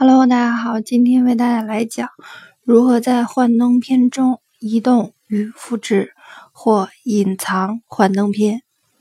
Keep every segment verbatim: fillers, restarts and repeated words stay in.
Hello， 大家好，今天为大家来讲如何在幻灯片中移动与复制或隐藏幻灯片。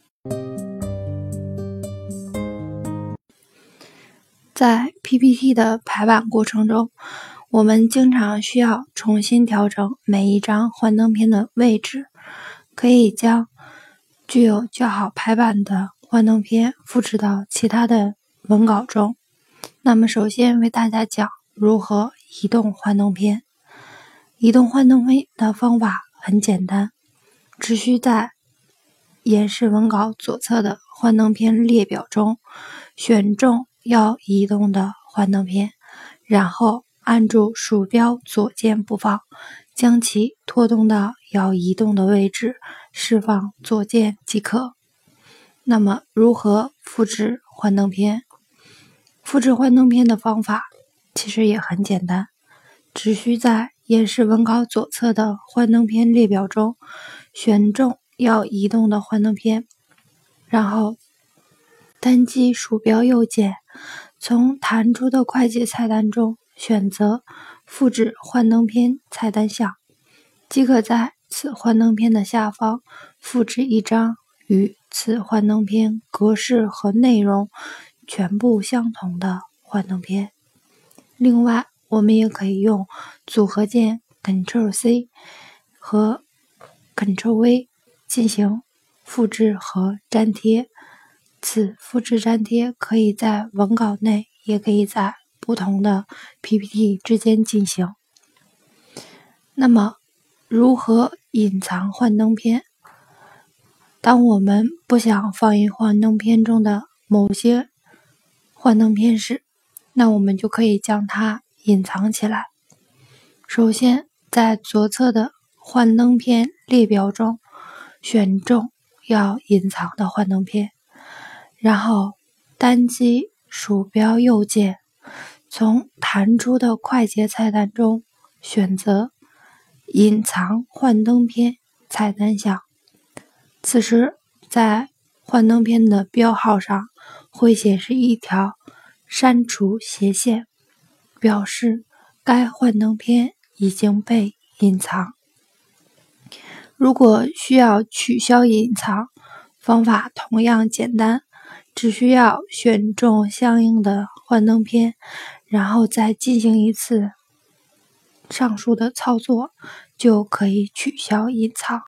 在 P P T 的排版过程中，我们经常需要重新调整每一张幻灯片的位置，可以将具有较好排版的幻灯片复制到其他的文稿中。那么首先为大家讲如何移动幻灯片。移动幻灯片的方法很简单，只需在演示文稿左侧的幻灯片列表中选中要移动的幻灯片，然后按住鼠标左键不放，将其拖动到要移动的位置，释放左键即可。那么如何复制幻灯片？复制幻灯片的方法其实也很简单，只需在演示文稿左侧的幻灯片列表中选中要移动的幻灯片，然后单击鼠标右键，从弹出的快捷菜单中选择复制幻灯片菜单项，即可在此幻灯片的下方复制一张与此幻灯片格式和内容全部相同的幻灯片。另外，我们也可以用组合键 Ctrl C 和 Ctrl V 进行复制和粘贴。此复制粘贴可以在文稿内，也可以在不同的 P P T 之间进行。那么，如何隐藏幻灯片？当我们不想放映幻灯片中的某些幻灯片时，那我们就可以将它隐藏起来。首先，在左侧的幻灯片列表中选中要隐藏的幻灯片，然后单击鼠标右键，从弹出的快捷菜单中选择隐藏幻灯片菜单项。此时，在幻灯片的标号上会显示一条删除斜线，表示该幻灯片已经被隐藏。如果需要取消隐藏，方法同样简单，只需要选中相应的幻灯片，然后再进行一次上述的操作，就可以取消隐藏。